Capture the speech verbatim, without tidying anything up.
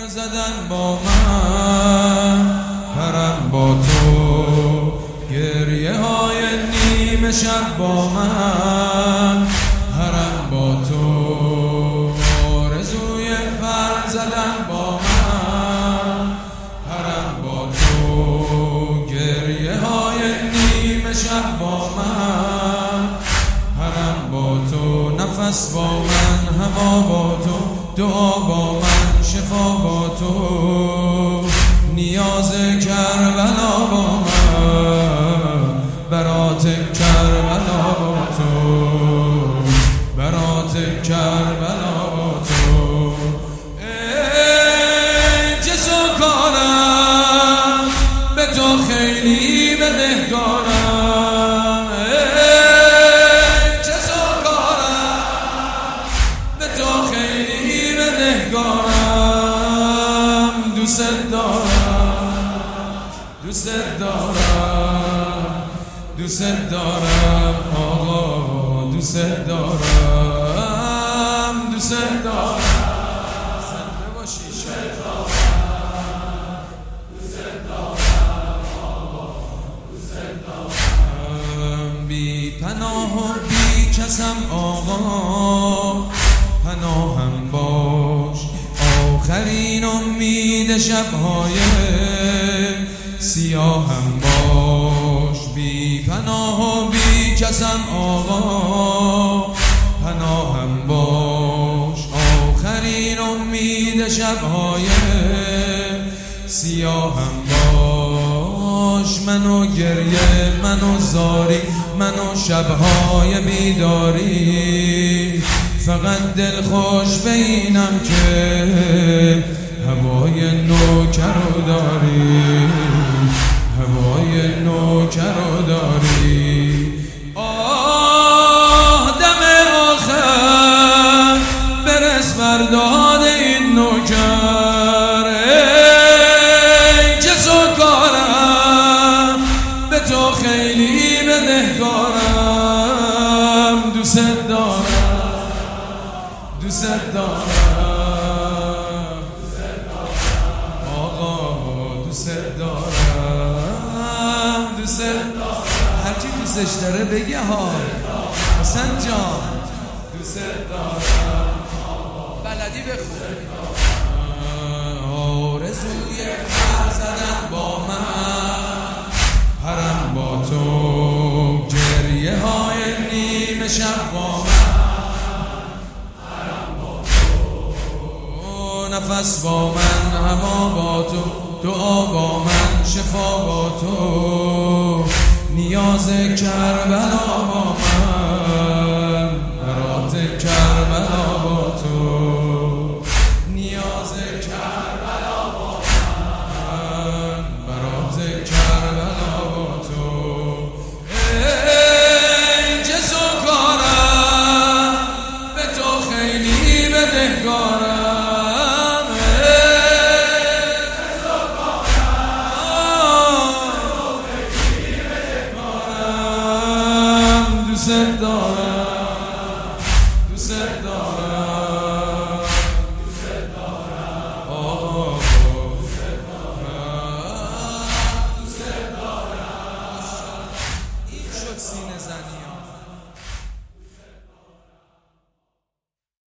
زدن با من، پرم با تو گریه های نیمه شب با من، پرم با تو آرزوی پر زدن با من، پرم با تو گریه های نیمه شب با من، پرم با تو نفس با من، هوا با تو، دعا با من، شفا با تو، نیاز کربلا با من، برات کربلا با تو، برات کربلا با تو. ای جسم کارم به تو خیلی بدهکارم، ای جسم کارم به تو خیلی بدهکارم، دوست دارم دوست دارم دوست دارم آقا، دوست دارم دوست دارم زنده باشی دوست دارم آقا، دوست دارم بی پناه و بی کسم آقا، پناهم باش آخرین امید شب‌های سیاهم باش، بی پناه و بی کسم آقا، پناهم باش آخرین امید شب‌های سیاهم باش، منو گریه منو زاری منو شب‌های بیداری، فقط دل خوش بینم که هوای نوکر رو داری، هوای نوکر رو داری. آه دم آخر برس برداد این نوکر، ای چه سوکارم به تو خیلی بدهکارم، دوست دارم دوست دارم آقا، دوست دارم دوست دارم، هرچی دوستش داره بگه ها حسن جان، دوست دارم بلدی بخون. آرزوی پر زدن با من، پرم با تو گریه های نیمه شب با من، نفس با من، هوا با تو، دعا با من، شفا با تو، نیاز کربلا با من، برات کربلا با تو، نیاز کربلا با من، برات کربلا با تو. ای جسم کارم به تو خیلی بدهکارم، دوست دارم دوست دارم